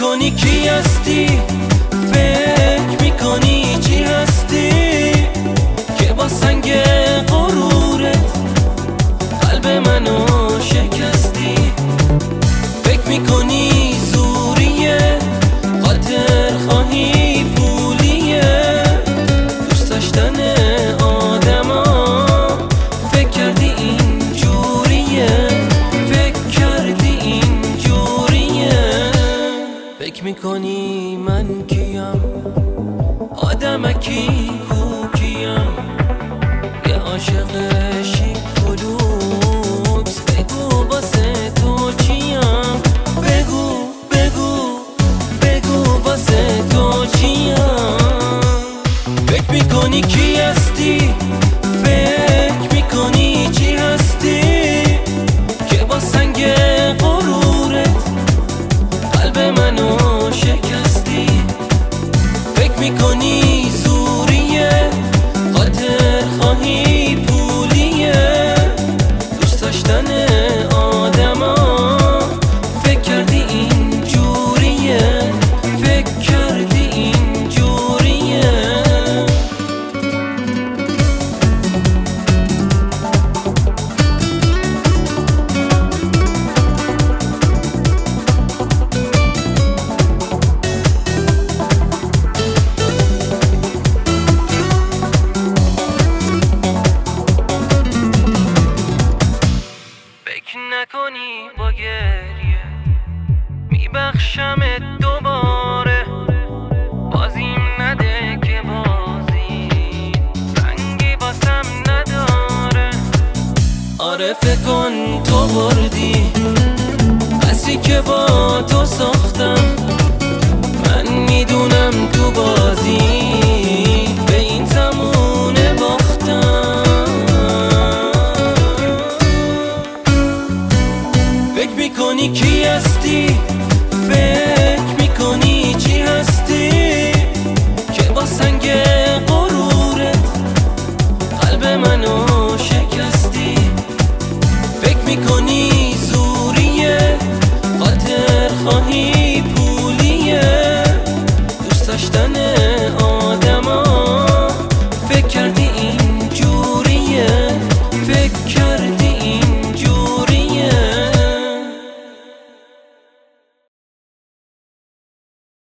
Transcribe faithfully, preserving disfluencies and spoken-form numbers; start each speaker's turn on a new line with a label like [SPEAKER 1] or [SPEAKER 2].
[SPEAKER 1] میکنی کی هستی، فکر میکنی چی هستی که با سنگ غرورت قلب منو شکستی. فکر میکنی زوریه، خاطر خواهی پولیه، دوست داشتن آدما فکر کردی این جوریه، فکر کردی این جوریه. فکر میکنی من کیم، آدمکی کوکیم، یه عاشق شیکولوکس، بگو واسه تو چیم، بگو بگو بگو واسه تو چیم. فکر میکنی کی هستی، فکر میکنی چی هستی که با سنگ غرورت قلب منو شکستی. فکر میکنی زوریه، خاطر خواهی پولیه، دوست داشتن آدما فکر کردی این جوریه، فکر کردی این جوریه. فکر نکنی با گریه میبخشمت دوباره، بازیم نده که بازی رنگی باسم نداره. آره فکر کن تو بردی قصری که با تو ساختم، من میدونم تو بازی به این زمونه باختم. فکر میکنی کی هستی،